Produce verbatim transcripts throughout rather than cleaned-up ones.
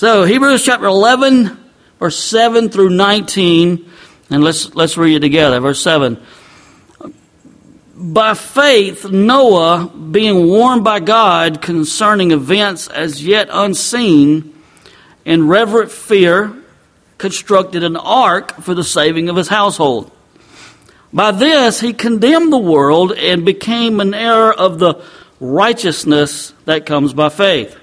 So Hebrews chapter eleven, verse seven through nineteen, and let's let's read it together. Verse seven. By faith, Noah, being warned by God concerning events as yet unseen, in reverent fear, constructed an ark for the saving of his household. By this, he condemned the world and became an heir of the righteousness that comes by faith.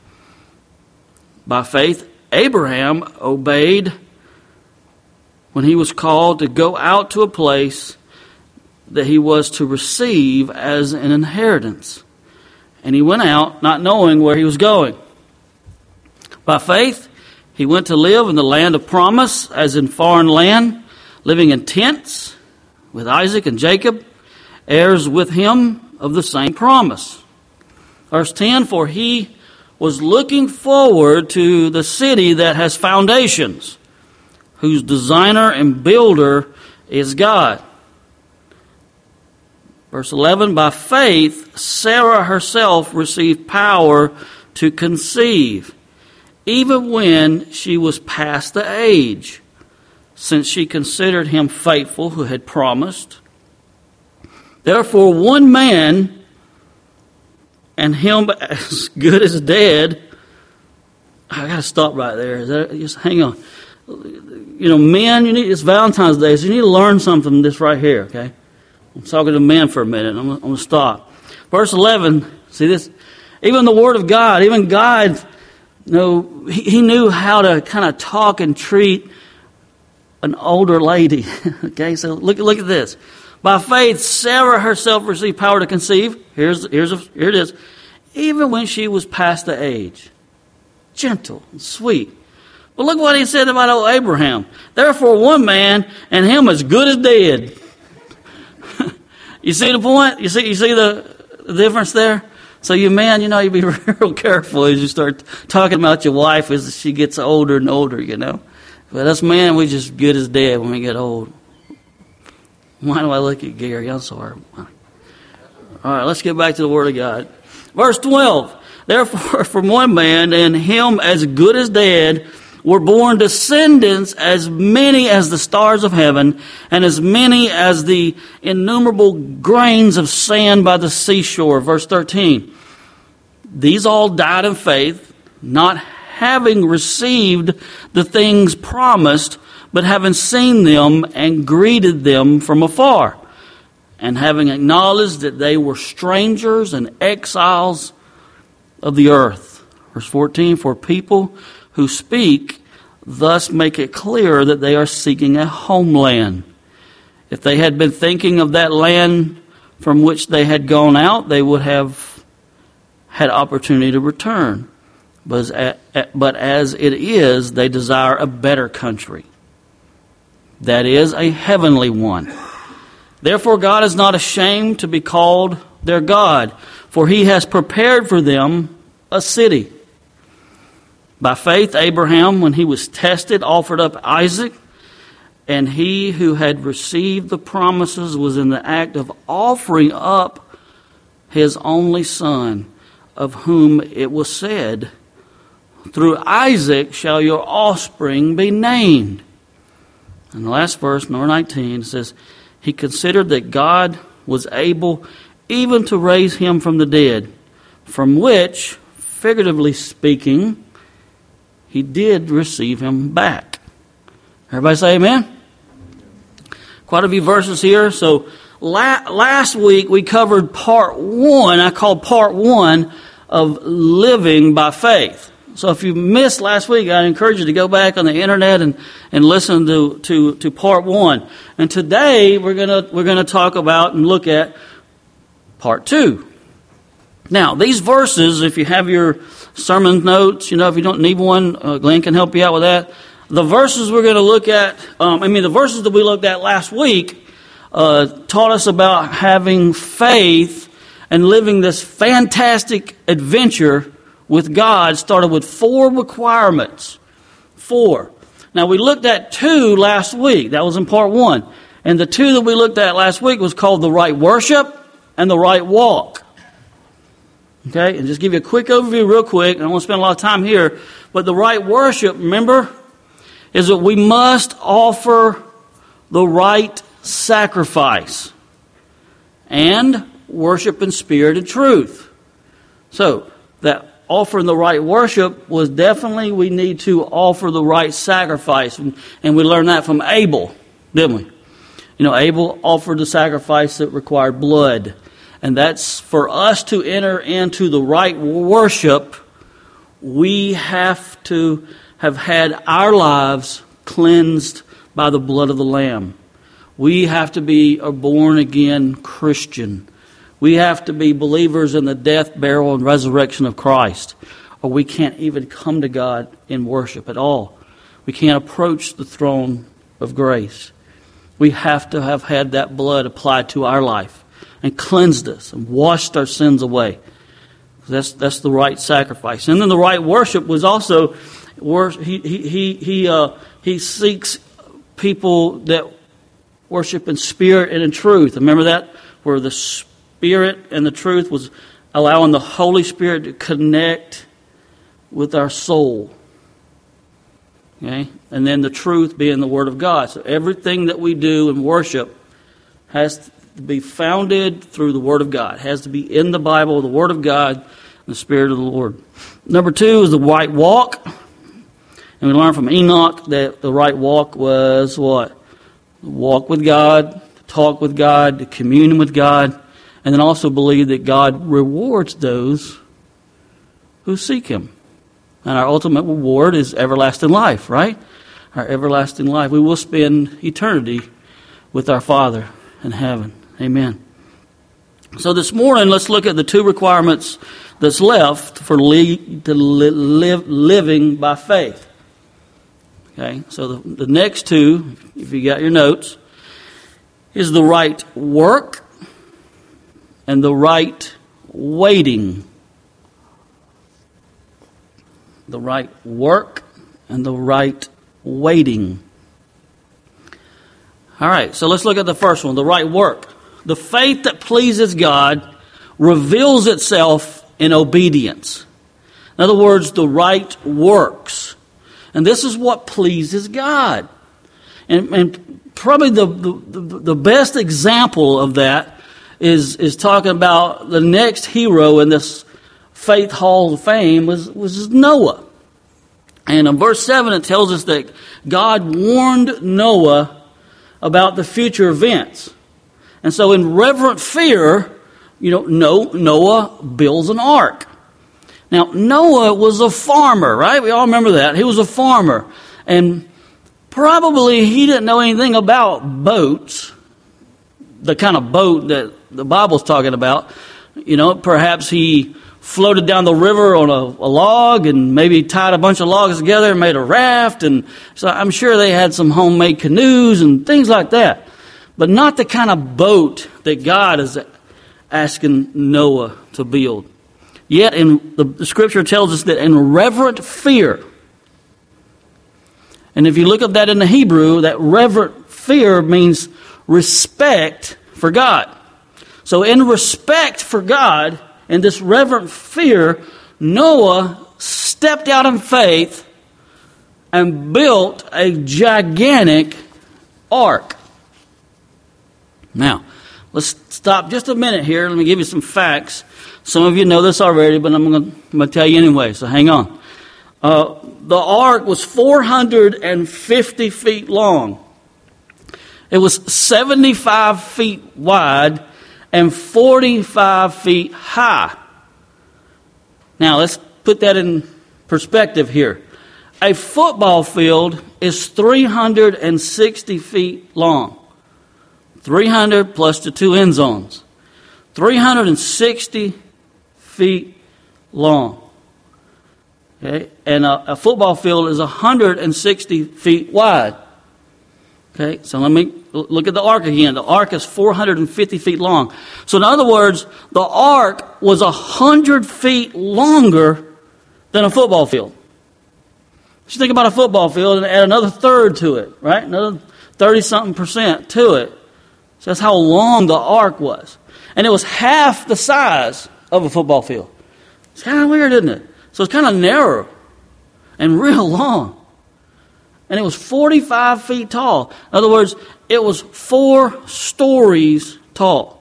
By faith, Abraham obeyed when he was called to go out to a place that he was to receive as an inheritance. And he went out not knowing where he was going. By faith, he went to live in the land of promise as in foreign land, living in tents with Isaac and Jacob, heirs with him of the same promise. Verse ten, for he was looking forward to the city that has foundations, whose designer and builder is God. Verse eleven, by faith, Sarah herself received power to conceive, even when she was past the age, since she considered him faithful who had promised. Therefore, one man, and him as good as dead. I got to stop right there. Is that, just hang on. You know, men, you need, it's Valentine's Day, so you need to learn something from this right here, okay? I'm talking to men for a minute. I'm, I'm going to stop. Verse eleven, see this? Even the Word of God, even God, you know, he, he knew how to kind of talk and treat an older lady. Okay, so look, look at this. By faith, Sarah herself received power to conceive. Here's, here's a, here it is. Even when she was past the age. Gentle and sweet. But look what he said about old Abraham. Therefore, one man, and him as good as dead. You see the point? You see, you see the difference there? So you man, you know, you be real careful as you start talking about your wife as she gets older and older, you know. But us man, we just good as dead when we get old. Why do I look at Gary? I'm sorry. All right, let's get back to the Word of God. Verse twelve. Therefore, from one man, and him as good as dead, were born descendants as many as the stars of heaven, and as many as the innumerable grains of sand by the seashore. Verse thirteen. These all died in faith, not having received the things promised, but having seen them and greeted them from afar, and having acknowledged that they were strangers and exiles of the earth. Verse fourteen, for people who speak thus make it clear that they are seeking a homeland. If they had been thinking of that land from which they had gone out, they would have had opportunity to return. But as, but as it is, they desire a better country. That is, a heavenly one. Therefore God is not ashamed to be called their God, for he has prepared for them a city. By faith, Abraham, when he was tested, offered up Isaac, and he who had received the promises was in the act of offering up his only son, of whom it was said, through Isaac shall your offspring be named. And the last verse, number nineteen, says, he considered that God was able even to raise him from the dead, from which, figuratively speaking, he did receive him back. Everybody say amen? Quite a few verses here. So la- last week we covered part one. I called part one of living by faith. So if you missed last week, I encourage you to go back on the internet and, and listen to, to, to part one. And today we're gonna we're gonna talk about and look at part two. Now, these verses, if you have your sermon notes, you know, if you don't need one, uh, Glenn can help you out with that. The verses we're going to look at, um, I mean, the verses that we looked at last week uh, taught us about having faith and living this fantastic adventure with God. Started with four requirements. Four. Now, we looked at two last week. That was in part one. And the two that we looked at last week was called the right worship and the right walk. Okay, and just give you a quick overview real quick. I don't want to spend a lot of time here. But the right worship, remember, is that we must offer the right sacrifice and worship in spirit and truth. So, that offering the right worship was definitely we need to offer the right sacrifice. And, and we learned that from Abel, didn't we? You know, Abel offered the sacrifice that required blood. And that's for us to enter into the right worship, we have to have had our lives cleansed by the blood of the Lamb. We have to be a born-again Christian. We have to be believers in the death, burial, and resurrection of Christ. Or we can't even come to God in worship at all. We can't approach the throne of grace. We have to have had that blood applied to our life and cleansed us and washed our sins away. That's that's the right sacrifice. And then the right worship was also, he he he he, uh, he seeks people that worship in spirit and in truth. Remember that? Where the spirit and the truth was allowing the Holy Spirit to connect with our soul. Okay? And then the truth being the Word of God. So everything that we do in worship has to be founded through the Word of God. It has to be in the Bible, the Word of God, and the Spirit of the Lord. Number two is the right walk. And we learned from Enoch that the right walk was what? Walk with God, talk with God, to commune with God, and then also believe that God rewards those who seek Him. And our ultimate reward is everlasting life, right? Our everlasting life. We will spend eternity with our Father in heaven. Amen. So this morning, let's look at the two requirements that's left for li- to li- live living by faith. Okay, so the, the next two, if you got your notes, is the right work and the right waiting. The right work and the right waiting. All right, so let's look at the first one, the right work. The faith that pleases God reveals itself in obedience. In other words, the right works. And this is what pleases God. And, and probably the, the, the best example of that is, is talking about the next hero in this Faith Hall of Fame was, was Noah. And in verse seven it tells us that God warned Noah about the future events. And so in reverent fear, you know, Noah builds an ark. Now, Noah was a farmer, right? We all remember that. He was a farmer. And probably he didn't know anything about boats, the kind of boat that the Bible's talking about. You know, perhaps he floated down the river on a, a log and maybe tied a bunch of logs together and made a raft. And so I'm sure they had some homemade canoes and things like that. But not the kind of boat that God is asking Noah to build. Yet in the, the scripture tells us that in reverent fear, and if you look at that in the Hebrew, that reverent fear means respect for God. So in respect for God, in this reverent fear, Noah stepped out in faith and built a gigantic ark. Now, let's stop just a minute here. Let me give you some facts. Some of you know this already, but I'm going to tell you anyway, so hang on. Uh, the ark was four hundred fifty feet long. It was seventy-five feet wide and forty-five feet high. Now, let's put that in perspective here. A football field is three hundred sixty feet long. three hundred plus the two end zones. three hundred sixty feet long. Okay, and a, a football field is one hundred sixty feet wide. Okay, so let me look at the ark again. The ark is four hundred fifty feet long. So in other words, the ark was one hundred feet longer than a football field. Just think about a football field and add another third to it, right? Another thirty-something percent to it. That's how long the ark was. And it was half the size of a football field. It's kind of weird, isn't it? So it's kind of narrow and real long. And it was forty-five feet tall. In other words, it was four stories tall.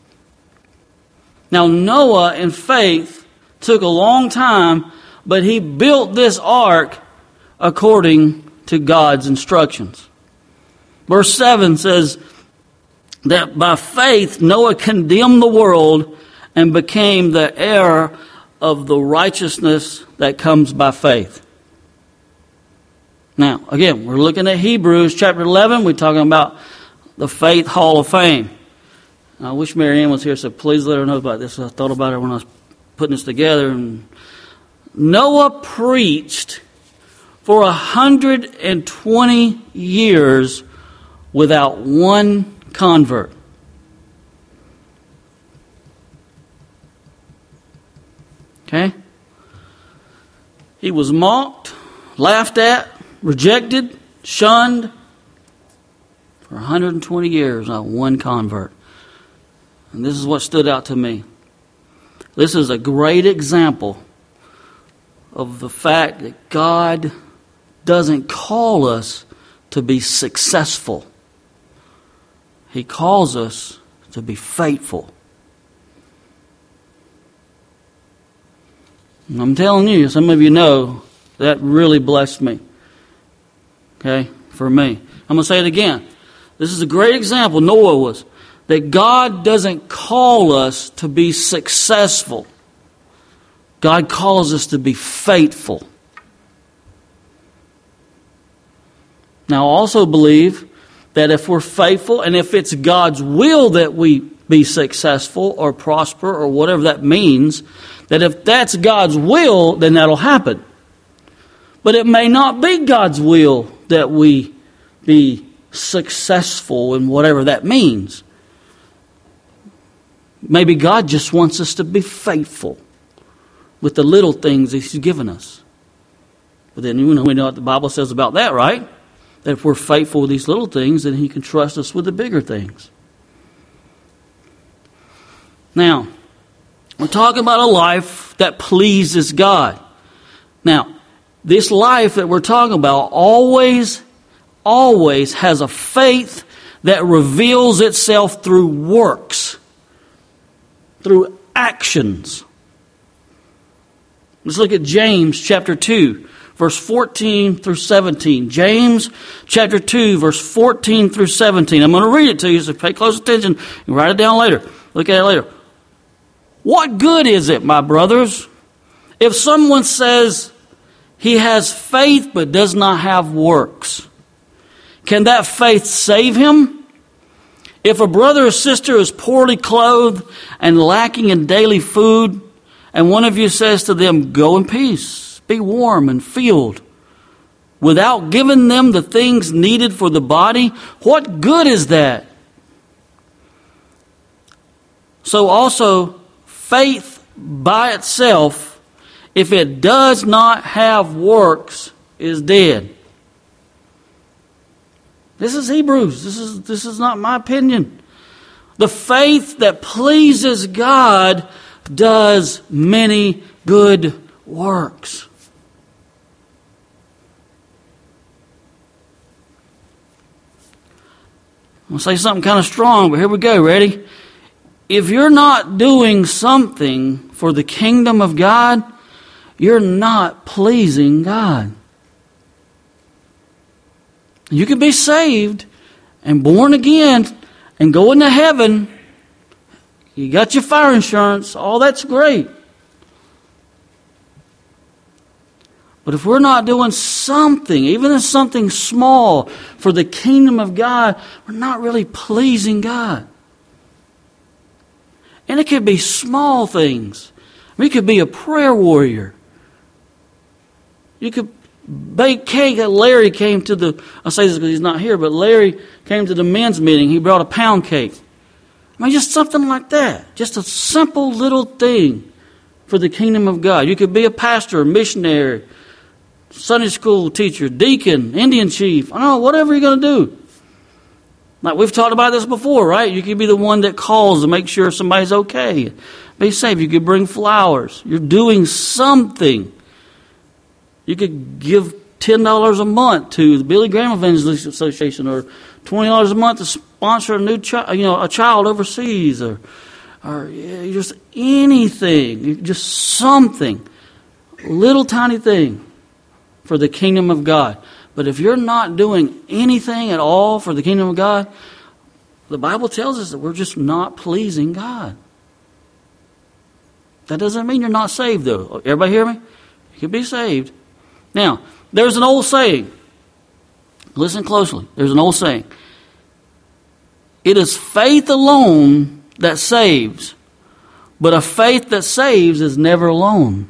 Now, Noah, in faith, took a long time, but he built this ark according to God's instructions. Verse seven says that by faith Noah condemned the world and became the heir of the righteousness that comes by faith. Now, again, we're looking at Hebrews chapter eleven. We're talking about the Faith Hall of Fame. I wish Mary Ann was here, so please let her know about this. I thought about it when I was putting this together. And Noah preached for one hundred twenty years without one convert. Okay? He was mocked, laughed at, rejected, shunned for one hundred twenty years, not one convert. And this is what stood out to me. This is a great example of the fact that God doesn't call us to be successful. He calls us to be faithful. And I'm telling you, some of you know, that really blessed me. Okay, for me. I'm going to say it again. This is a great example, Noah was, that God doesn't call us to be successful. God calls us to be faithful. Now, I also believe that if we're faithful and if it's God's will that we be successful or prosper or whatever that means, that if that's God's will, then that'll happen. But it may not be God's will that we be successful in whatever that means. Maybe God just wants us to be faithful with the little things He's given us. But then you know, we know what the Bible says about that, right? That if we're faithful with these little things, then He can trust us with the bigger things. Now, we're talking about a life that pleases God. Now, this life that we're talking about always, always has a faith that reveals itself through works, through actions. Let's look at James chapter two, verse fourteen through seventeen. James chapter two, verse fourteen through seventeen. I'm going to read it to you, so pay close attention and write it down later. Look at it later. What good is it, my brothers, if someone says he has faith but does not have works? Can that faith save him? If a brother or sister is poorly clothed and lacking in daily food, and one of you says to them, go in peace, be warm and filled, without giving them the things needed for the body, what good is that? So also, faith by itself, if it does not have works, is dead. This is Hebrews. This is, this is not my opinion. The faith that pleases God does many good works. I'll say something kind of strong, but here we go. Ready? If you're not doing something for the kingdom of God, you're not pleasing God. You can be saved and born again and go into heaven. You got your fire insurance. All that's great. But if we're not doing something, even if something small, for the kingdom of God, we're not really pleasing God. And it could be small things. I mean, you could be a prayer warrior. You could bake cake. Larry came to the, I say this because he's not here, but Larry came to the men's meeting. He brought a pound cake. I mean, just something like that. Just a simple little thing for the kingdom of God. You could be a pastor, a missionary, Sunday school teacher, deacon, Indian chief. I don't know, whatever you're going to do. Like we've talked about this before, right? You could be the one that calls to make sure somebody's okay. Be safe. You could bring flowers. You're doing something. You could give ten dollars a month to the Billy Graham Evangelistic Association, or twenty dollars a month to sponsor a new child, you know, a child overseas, or, or yeah, just anything, just something, little tiny thing for the kingdom of God. But if you're not doing anything at all for the kingdom of God, the Bible tells us that we're just not pleasing God. That doesn't mean you're not saved, though. Everybody hear me? You can be saved. Now, there's an old saying. Listen closely. There's an old saying. It is faith alone that saves, but a faith that saves is never alone.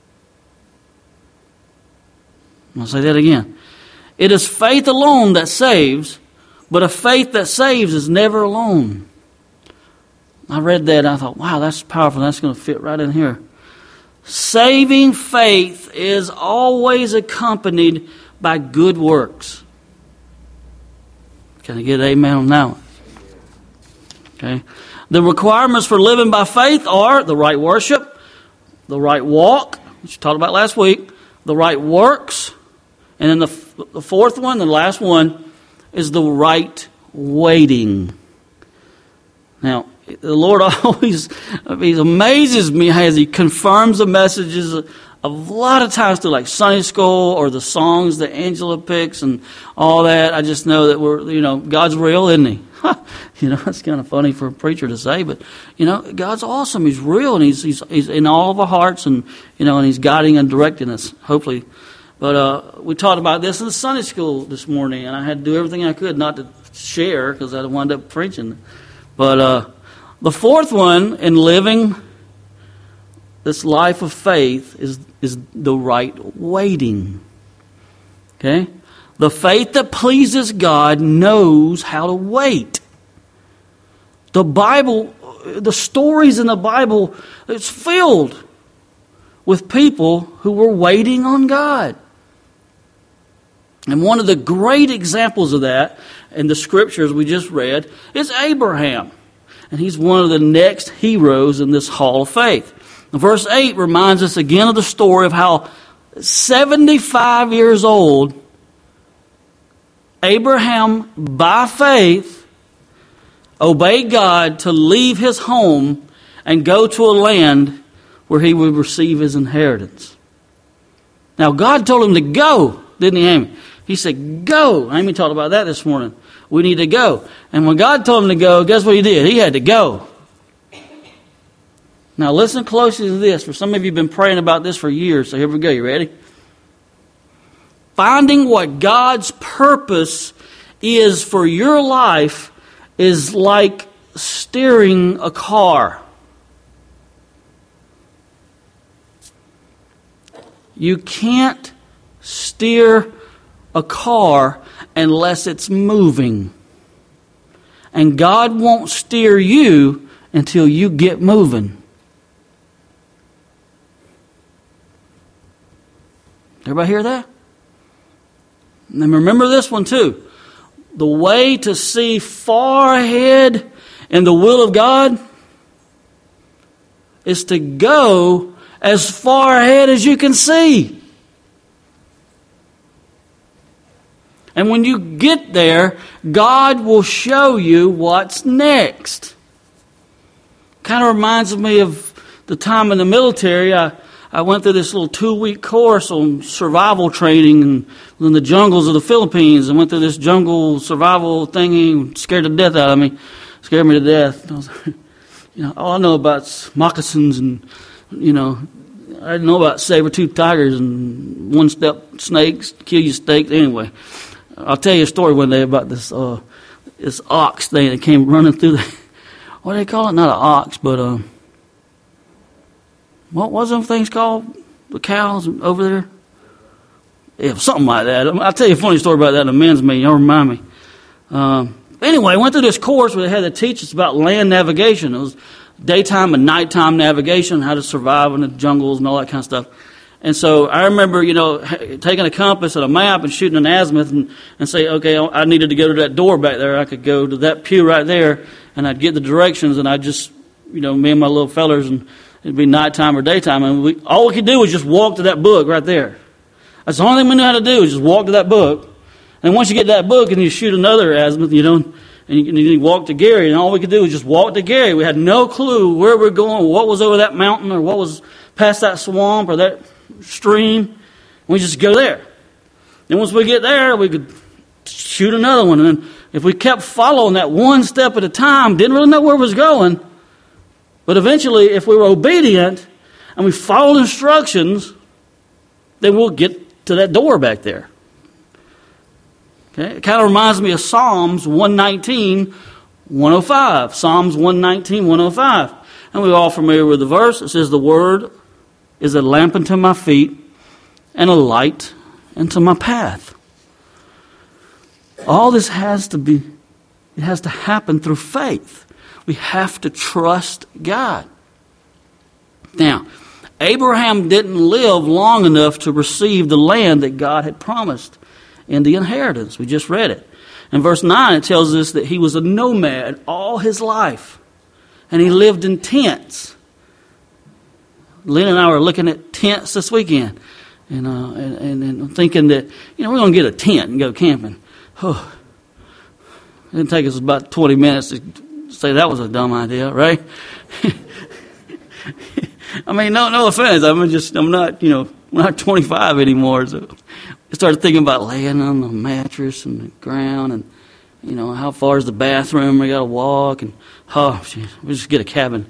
I'll say that again. It is faith alone that saves, but a faith that saves is never alone. I read that and I thought, wow, that's powerful. That's going to fit right in here. Saving faith is always accompanied by good works. Can I get an amen on that one? Okay. The requirements for living by faith are the right worship, the right walk, which we talked about last week, the right works, and then the, the fourth one, the last one, is the right waiting. Now, the Lord always He amazes me as He confirms the messages a lot of times through like Sunday school or the songs that Angela picks and all that. I just know that we're, you know, God's real, isn't He? You know, it's kind of funny for a preacher to say, but, you know, God's awesome. He's real, and He's He's, he's in all of our hearts, and, you know, and He's guiding and directing us, hopefully. But uh, we talked about this in the Sunday school this morning, and I had to do everything I could not to share because I wound up preaching. But uh, the fourth one in living this life of faith is, is the right waiting. Okay? The faith that pleases God knows how to wait. The Bible, the stories in the Bible, it's filled with people who were waiting on God. And one of the great examples of that in the scriptures we just read is Abraham. And he's one of the next heroes in this hall of faith. Verse eight reminds us again of the story of how seventy-five years old, Abraham, by faith, obeyed God to leave his home and go to a land where he would receive his inheritance. Now, God told him to go, didn't he, Amy? He said, go. Amy talked about that this morning. We need to go. And when God told him to go, guess what he did? He had to go. Now, listen closely to this. For some of you have been praying about this for years, so here we go. You ready? Finding what God's purpose is for your life is like steering a car. You can't steer a car unless it's moving. And God won't steer you until you get moving. Everybody hear that? And remember this one too. The way to see far ahead in the will of God is to go as far ahead as you can see. And when you get there, God will show you what's next. Kind of reminds me of the time in the military. I, I went through this little two-week course on survival training in, in the jungles of the Philippines. I went through this jungle survival thingy, scared the death out of me. Scared me to death. I was, you know, all I know about is moccasins and, you know, I didn't know about saber-toothed tigers and one-step snakes, kill you steaks. Anyway, I'll tell you a story one day about this uh, this ox thing that came running through the, what do they call it? Not an ox, but um, what was them things called? The cows over there? Yeah, something like that. I'll tell you a funny story about that in a men's meeting. Y'all remind me. Um, anyway, I went through this course where they had to teach us about land navigation. It was daytime and nighttime navigation, how to survive in the jungles and all that kind of stuff. And so I remember, you know, taking a compass and a map and shooting an azimuth and, and say, okay, I needed to go to that door back there. I could go to that pew right there, and I'd get the directions, and I'd just, you know, me and my little fellers, and it'd be nighttime or daytime, and we all we could do was just walk to that book right there. That's the only thing we knew how to do, is just walk to that book. And once you get that book and you shoot another azimuth, you know, and you, and you walk to Gary, and all we could do was just walk to Gary. We had no clue where we were going, what was over that mountain, or what was past that swamp or that stream. We just go there. Then once we get there, we could shoot another one. And then if we kept following that one step at a time, didn't really know where it was going, but eventually, if we were obedient and we followed instructions, then we'll get to that door back there. Okay? It kind of reminds me of Psalms one nineteen, one oh five. Psalms one nineteen, one oh five. And we're all familiar with the verse. It says, the word is a lamp unto my feet and a light unto my path. All this has to be, it has to happen through faith. We have to trust God. Now, Abraham didn't live long enough to receive the land that God had promised in the inheritance. We just read it. In verse nine, it tells us that he was a nomad all his life. And he lived in tents. Lynn and I were looking at tents this weekend. And, uh, and, and, and thinking that, you know, we're going to get a tent and go camping. Oh, it didn't take us about twenty minutes to say that was a dumb idea, right? I mean, no, no offense. I'm just, I'm not, you know, I'm not twenty-five anymore. So I started thinking about laying on the mattress and the ground, and you know, how far is the bathroom? We got to walk, and oh, geez, we just get a cabin.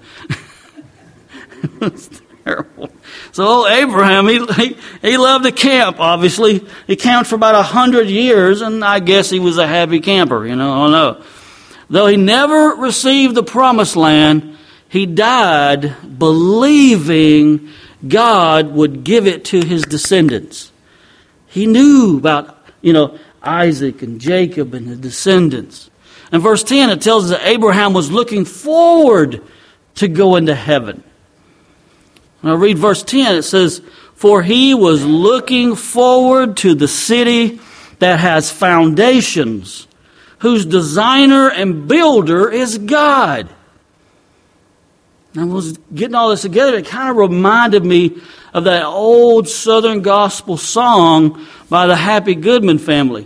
It's terrible. So old Abraham, he, he he loved to camp. Obviously, he camped for about a hundred years, and I guess he was a happy camper. You know, I don't know. Though he never received the promised land, he died believing God would give it to his descendants. He knew about, you know, Isaac and Jacob and the descendants. In verse ten, it tells us that Abraham was looking forward to going to heaven. When I read verse ten, it says, for he was looking forward to the city that has foundations, whose designer and builder is God. And I was getting all this together. It kind of reminded me of that old Southern gospel song by the Happy Goodman family.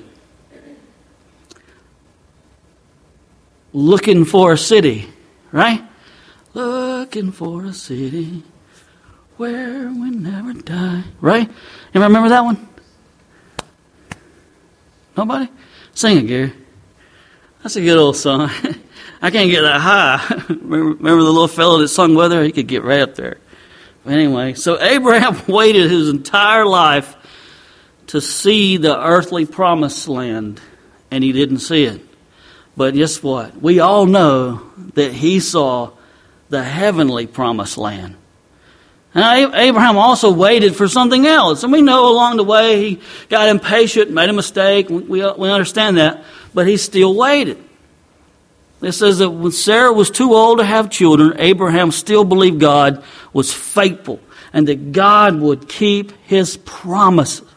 Looking for a city, right? Looking for a city where we never die, right? You remember that one? Nobody? Sing it, Gary. That's a good old song. I can't get that high. remember, remember the little fellow that sung with her? He could get right up there. But anyway, so Abraham waited his entire life to see the earthly promised land, and he didn't see it. But guess what? We all know that he saw the heavenly promised land. And Abraham also waited for something else. And we know along the way he got impatient, made a mistake. We, we understand that. But he still waited. It says that when Sarah was too old to have children, Abraham still believed God was faithful and that God would keep his promises.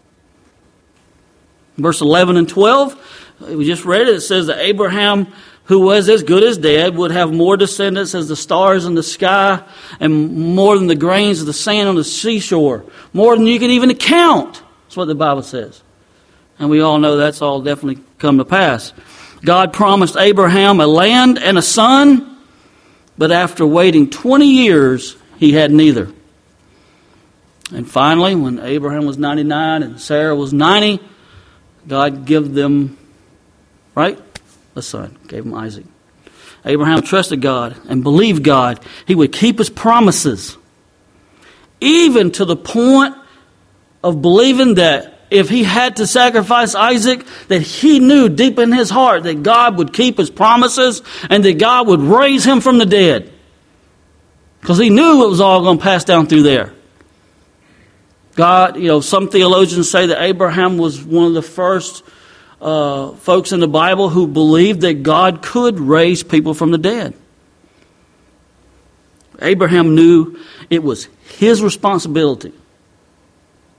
Verse eleven and twelve, we just read it. It says that Abraham, who was as good as dead, would have more descendants as the stars in the sky and more than the grains of the sand on the seashore, more than you can even count. That's what the Bible says. And we all know that's all definitely come to pass. God promised Abraham a land and a son, but after waiting twenty years, he had neither. And finally, when Abraham was ninety-nine and Sarah was ninety, God gave them, right, a son, gave him Isaac. Abraham trusted God and believed God. He would keep his promises, even to the point of believing that if he had to sacrifice Isaac, that he knew deep in his heart that God would keep his promises and that God would raise him from the dead. Because he knew it was all going to pass down through there. God, you know, some theologians say that Abraham was one of the first uh, folks in the Bible who believed that God could raise people from the dead. Abraham knew it was his responsibility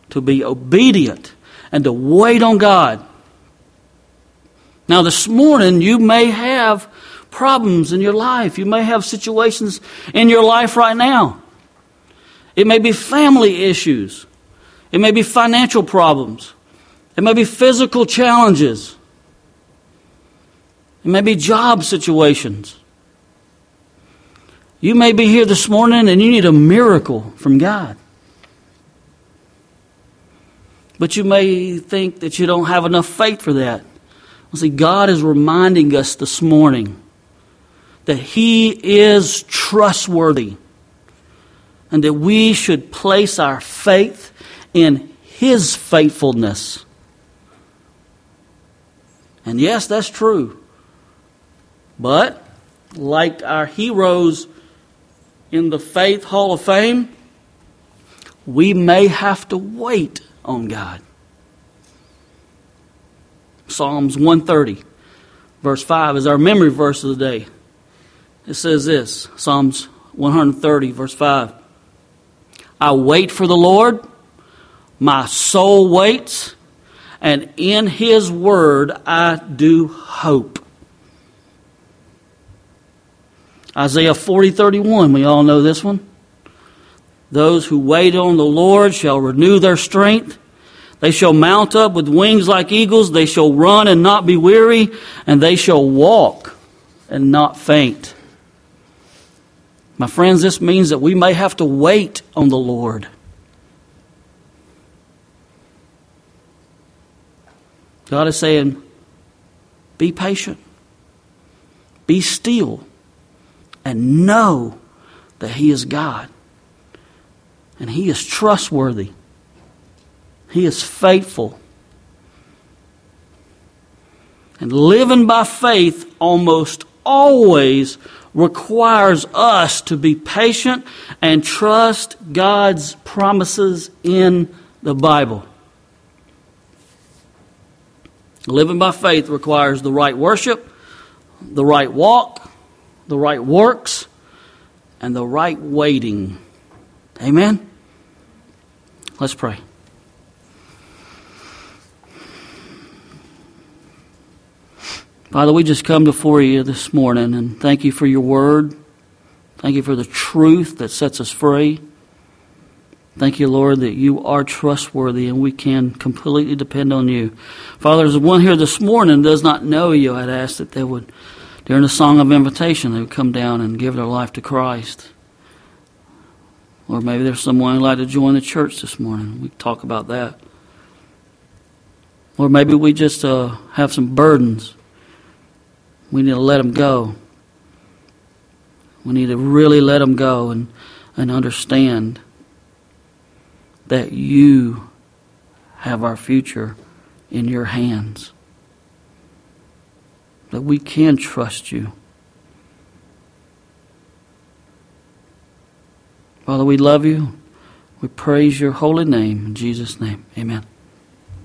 to be obedient and to wait on God. Now this morning you may have problems in your life. You may have situations in your life right now. It may be family issues. It may be financial problems. It may be physical challenges. It may be job situations. You may be here this morning and you need a miracle from God. But you may think that you don't have enough faith for that. Well, see, God is reminding us this morning that He is trustworthy and that we should place our faith in His faithfulness. And yes, that's true. But like our heroes in the Faith Hall of Fame, we may have to wait on God. Psalms one thirty, verse five is our memory verse of the day. It says this, Psalms one thirty, verse five. I wait for the Lord, my soul waits, and in His word I do hope. Isaiah forty thirty-one, we all know this one. Those who wait on the Lord shall renew their strength. They shall mount up with wings like eagles. They shall run and not be weary. And they shall walk and not faint. My friends, this means that we may have to wait on the Lord. God is saying, be patient. Be still. And know that He is God. And He is trustworthy. He is faithful. And living by faith almost always requires us to be patient and trust God's promises in the Bible. Living by faith requires the right worship, the right walk, the right works, and the right waiting. Amen? Let's pray. Father, we just come before you this morning and thank you for your word. Thank you for the truth that sets us free. Thank you, Lord, that you are trustworthy and we can completely depend on you. Father, there's one here this morning that does not know you. I'd ask that they would, during the song of invitation, they would come down and give their life to Christ. Or maybe there's someone who'd like to join the church this morning. We can talk about that. Or maybe we just uh, have some burdens. We need to let them go. We need to really let them go and, and understand that you have our future in your hands. That we can trust you. Father, we love you. We praise your holy name. In Jesus' name, amen.